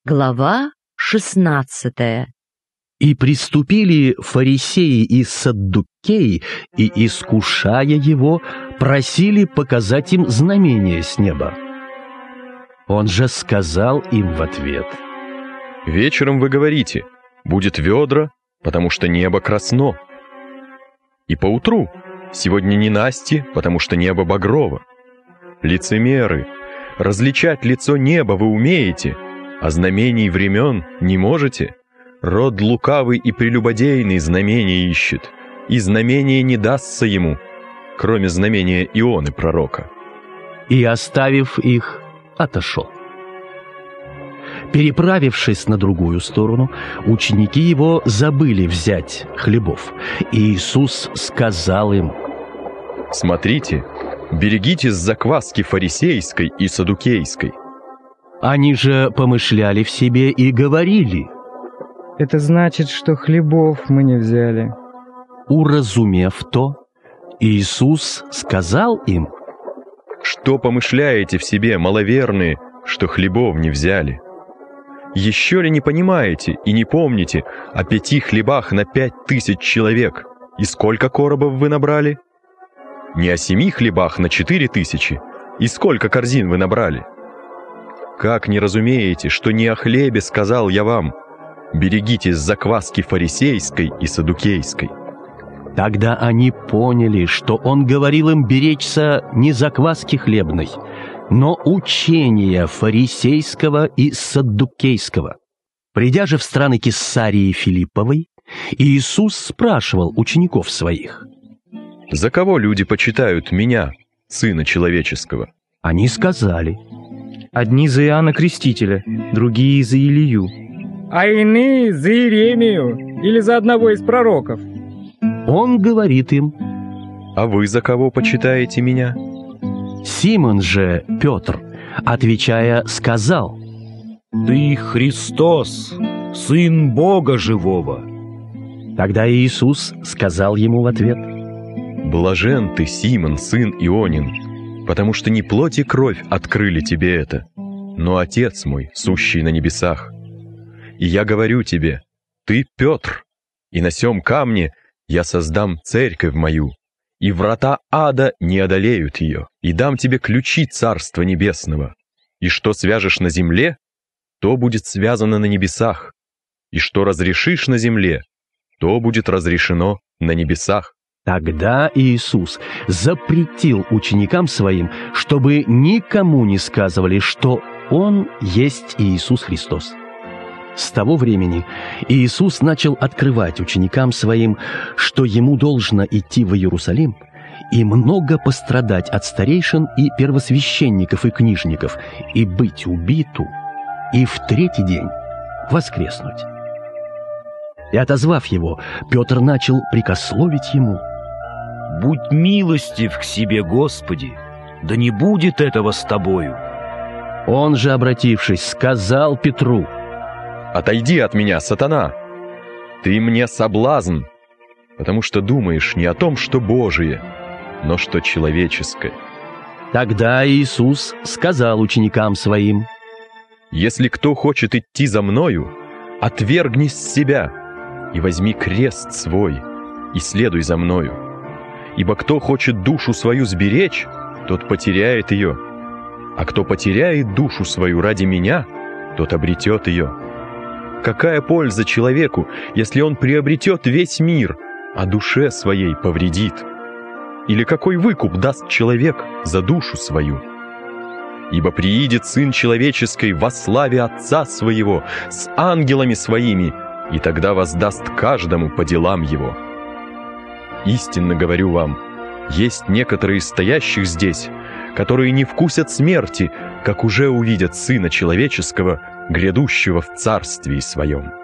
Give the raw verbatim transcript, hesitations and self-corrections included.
Глава шестнадцатая. И приступили фарисеи и саддукеи, и, искушая его, просили показать им знамение с неба. Он же сказал им в ответ: «Вечером вы говорите, будет ведра, потому что небо красно. И поутру, сегодня ненасти, потому что небо багрово. Лицемеры, различать лицо неба вы умеете, а знамений времен не можете. Род лукавый и прелюбодейный знамения ищет, и знамение не дастся ему, кроме знамения Ионы пророка». И, оставив их, отошел. Переправившись на другую сторону, ученики его забыли взять хлебов. И Иисус сказал им: «Смотрите, берегитесь закваски фарисейской и саддукейской». Они же помышляли в себе и говорили: «Это значит, что хлебов мы не взяли». Уразумев то, Иисус сказал им: «Что помышляете в себе, маловерные, что хлебов не взяли? Еще ли не понимаете и не помните о пяти хлебах на пять тысяч человек, и сколько коробов вы набрали? Не о семи хлебах на четыре тысячи, и сколько корзин вы набрали? Как не разумеете, что не о хлебе сказал я вам? Берегитесь закваски фарисейской и саддукейской». Тогда они поняли, что он говорил им беречься не закваски хлебной, но учения фарисейского и саддукейского. Придя же в страны Кесарии Филипповой, Иисус спрашивал учеников своих: «За кого люди почитают меня, Сына Человеческого?» Они сказали: «Одни за Иоанна Крестителя, другие за Илию, а иные за Иеремию или за одного из пророков». Он говорит им: «А вы за кого почитаете меня?» Симон же Петр, отвечая, сказал: «Ты Христос, Сын Бога Живого». Тогда Иисус сказал ему в ответ: «Блажен ты, Симон, сын Ионин, потому что не плоть и кровь открыли тебе это, но Отец мой, сущий на небесах. И я говорю тебе, ты Петр, и на сем камне я создам церковь мою, и врата ада не одолеют ее, и дам тебе ключи Царства Небесного. И что свяжешь на земле, то будет связано на небесах, и что разрешишь на земле, то будет разрешено на небесах». Тогда Иисус запретил ученикам своим, чтобы никому не сказывали, что Он есть Иисус Христос. С того времени Иисус начал открывать ученикам своим, что Ему должно идти в Иерусалим и много пострадать от старейшин и первосвященников и книжников, и быть убиту, и в третий день воскреснуть. И, отозвав его, Петр начал прикословить ему: «Будь милостив к себе, Господи, да не будет этого с тобою». Он же, обратившись, сказал Петру: «Отойди от меня, сатана! Ты мне соблазн, потому что думаешь не о том, что Божие, но что человеческое». Тогда Иисус сказал ученикам своим: «Если кто хочет идти за мною, отвергнись себя и возьми крест свой, и следуй за мною. Ибо кто хочет душу свою сберечь, тот потеряет ее, а кто потеряет душу свою ради меня, тот обретет ее. Какая польза человеку, если он приобретет весь мир, а душе своей повредит? Или какой выкуп даст человек за душу свою? Ибо приидет Сын Человеческий во славе Отца Своего с ангелами Своими, и тогда воздаст каждому по делам его. Истинно говорю вам, есть некоторые из стоящих здесь, которые не вкусят смерти, как уже увидят Сына Человеческого, грядущего в Царствии Своем».